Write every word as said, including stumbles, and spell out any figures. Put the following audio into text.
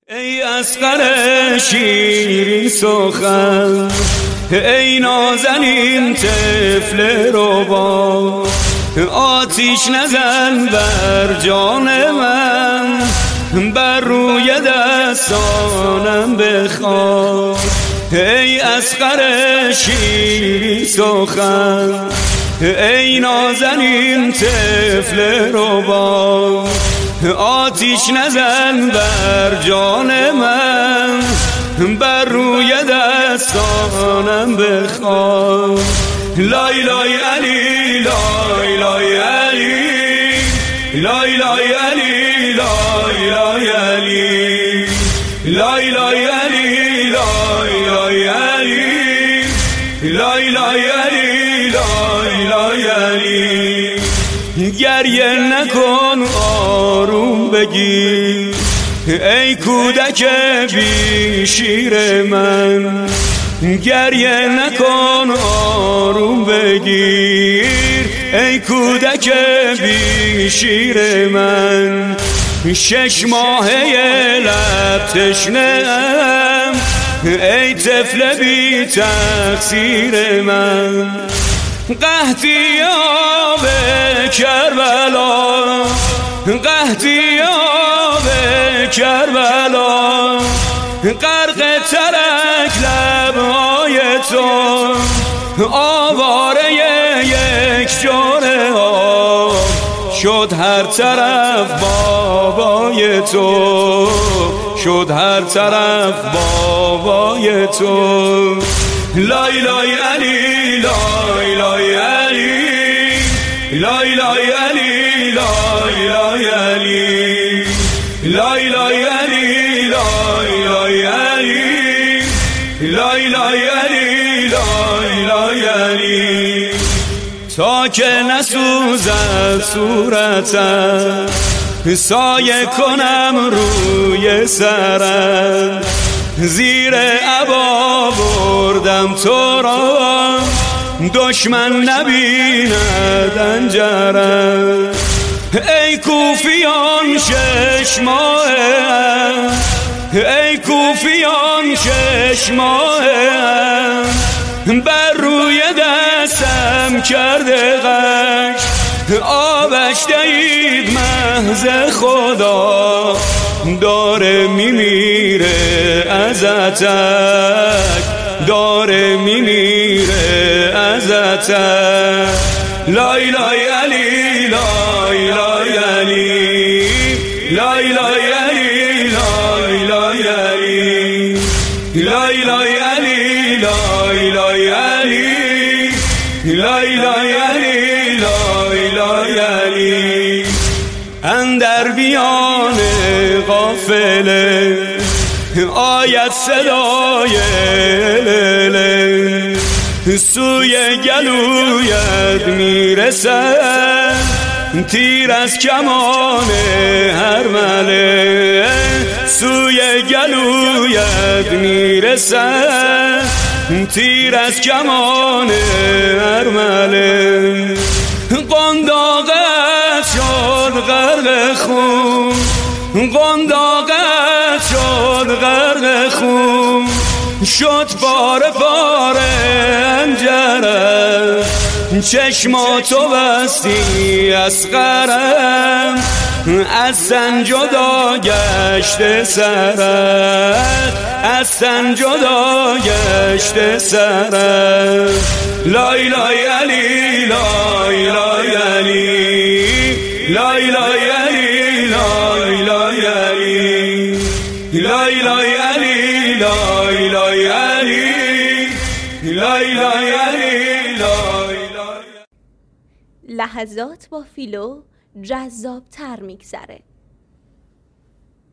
ای اصغر شیرین سخن، ای نازنین طفل ربا، آتیش نزن بر جان من، بر روی دستانم بخواب. ای اصغر شیرین سخن، ای نازنین طفل ربا، آتیش نزن بر جان من، بر روی دستانم بخواب. لای لای علی لای لای علی، لای لای علی لای لای علی، لای لای علی لای لای علی، لای لای علی لای لای علی. گریه نکن آروم بگیر، ای کودک بی شیر من، گریه نکن آروم بگیر، ای کودک بی شیر من. شش ماهه لب تشنه‌ام، ای طفل بی تقصیر من. قحطی آب کربلا، قحطی آب کربلا، غرق ترک لبهای تو، آواره یک جور آب شد هر طرف بابای تو، شد هر طرف بابای تو. لای لای علی لای لای علی، لای لای علی لای لای علی، لای لای علی لای لای علی، لای لای علی لای لای علی. تا که نسوزد صورتم، سایه کنم روی سرم، زیر عبا بردم تو را، دشمن نبیند انجرم. ای کوفیان شش ماه‌ام، ای کوفیان شش ماه‌ام، بر روی دستم کرده غش، آبش دهید محض خدا، داره میمیره ازتک، داره میمیره ازتک. لای لای علی لای لای علی، لای لای علی لای لای علی، لای لای علی لای لای علی، لای لای علی لای لای علی. اندر بیان قافله آید صدای لله، سوی گلویت میرسد تیر از کمان هرمله، سوی گلویت میرسد تیر از کمان هرمله. قنداقت شد غرق خون، قنداقت شد غرق خون، شد پاره پاره انجرم، چشماتو بستی اصغرم، از سن جدا گشته سرت، از سن جدا گشته سرت. لای لای علی لای لای علی، لای لای علی لای لای علی، لای لای علی لای لای علی، لای لای علی لای لای. لحظات با فیلو جذاب تر میگذره.